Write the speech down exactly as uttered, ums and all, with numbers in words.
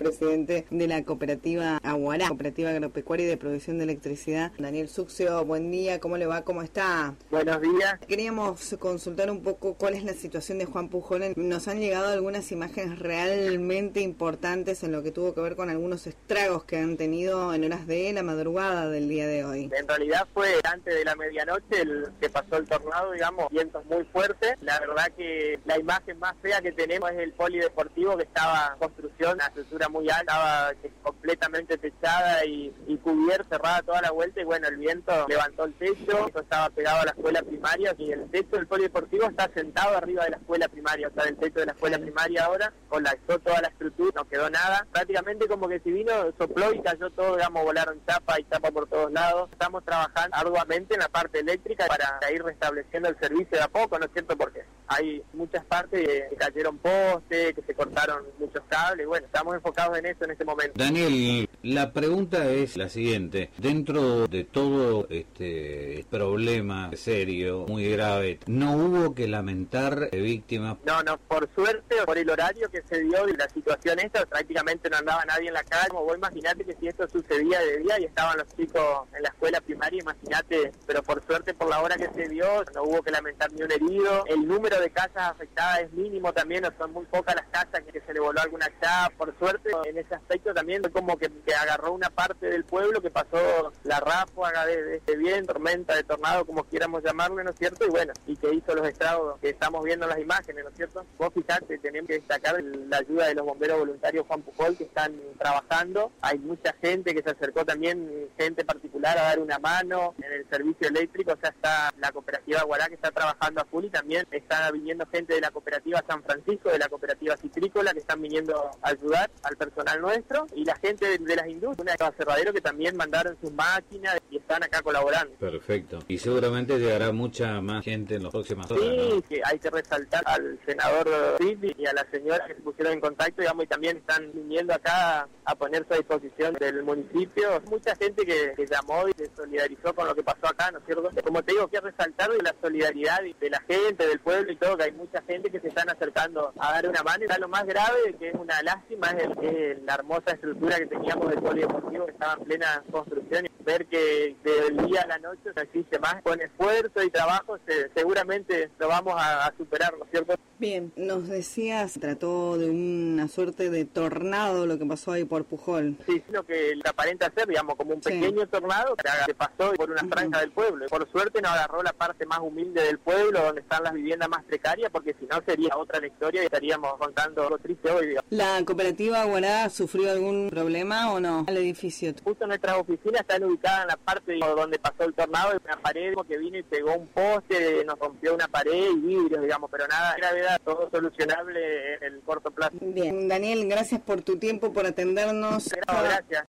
presidente de la cooperativa Aguará, cooperativa agropecuaria y de producción de electricidad. Daniel Succio, buen día, ¿cómo le va? ¿Cómo está? Buenos días. Queríamos consultar un poco cuál es la situación de Juan Pujol. Nos han llegado algunas imágenes realmente importantes en lo que tuvo que ver con algunos estragos que han tenido en horas de la madrugada del día de hoy. En realidad fue antes de la medianoche el que pasó el tornado, digamos, vientos muy fuertes. La verdad que la imagen más fea que tenemos es el polideportivo que estaba en construcción, a estructura muy alta, estaba completamente techada y, y cubierta, cerrada toda la vuelta, y bueno, el viento levantó el techo, esto estaba pegado a la escuela primaria y el techo del polideportivo está sentado arriba de la escuela primaria, o sea, el techo de la escuela primaria ahora colapsó toda la estructura, no quedó nada, prácticamente como que si vino, sopló y cayó todo, digamos, volaron chapa y chapa por todos lados. Estamos trabajando arduamente en la parte eléctrica para ir restableciendo el servicio de a poco, ¿no es cierto? Porque hay muchas partes que cayeron postes, que se cortaron muchos cables, y bueno, estamos enfocados en eso en este momento. Daniel, la pregunta es la siguiente: dentro de todo este problema serio, muy grave, ¿no hubo que lamentar víctimas? No, no, por suerte, por el horario que se dio de la situación esta, prácticamente no andaba nadie en la calle. Como vos imaginate que si esto sucedía de día y estaban los chicos en la escuela primaria, imagínate, pero por suerte por la hora que se dio, no hubo que lamentar ni un herido. El número de casas afectadas es mínimo también, no son muy pocas las casas que se le voló alguna chapa. Por suerte, en ese aspecto también fue como que, que agarró una parte del pueblo que pasó la ráfaga de, de este viento, tormenta, de tornado, como quieramos llamarlo, ¿no es cierto? Y bueno, y que hizo los estragos que estamos viendo en las imágenes, ¿no es cierto? Vos fijate, tenemos que destacar la ayuda de los bomberos voluntarios Juan Pujol, que están trabajando. Hay mucha gente que se acercó también, gente particular, a dar una mano en el servicio eléctrico. O sea, está la cooperativa Aguará, que está trabajando a full, y también está viniendo gente de la cooperativa San Francisco, de la cooperativa citrícola, que están viniendo a ayudar al personal nuestro, y la gente de, de las industrias, de Aserradero, que también mandaron sus máquinas y están acá colaborando. Perfecto. Y seguramente llegará mucha más gente en las próximas horas, Sí, ¿no? que hay que resaltar al senador Ritti y a la señora que se pusieron en contacto, digamos, y también están viniendo acá a ponerse a disposición del municipio. Mucha gente que, que llamó y se solidarizó con lo que pasó acá, ¿no es cierto? Como te digo, que resaltar de la solidaridad de la gente, del pueblo y todo, que hay mucha gente que se están acercando a dar una mano. Y lo más grave, que es una lástima, es, el, es la hermosa estructura que teníamos del polideportivo, que estaba en plena construcción, y ver que del día a la noche no existe más. Con esfuerzo y trabajo se, seguramente lo vamos a, a superar, ¿no es cierto? Bien, nos decías, trató de una suerte de tornado lo que pasó ahí por Pujol. Sí, lo que aparenta ser, digamos, como un pequeño sí. tornado que pasó por una franja uh-huh. del pueblo. Por suerte no agarró la parte más humilde del pueblo, donde están las viviendas más precarias, porque si no sería otra la historia y estaríamos contando algo triste hoy, digamos. ¿La cooperativa Aguará sufrió algún problema o no al edificio? Justo nuestras oficinas están ubicadas en la parte donde pasó el tornado, una pared que vino y pegó un poste, nos rompió una pared y vidrios, digamos, pero nada de gravedad, todo solucionable en el corto plazo. Bien, Daniel, gracias por tu tiempo, por atendernos. No, gracias.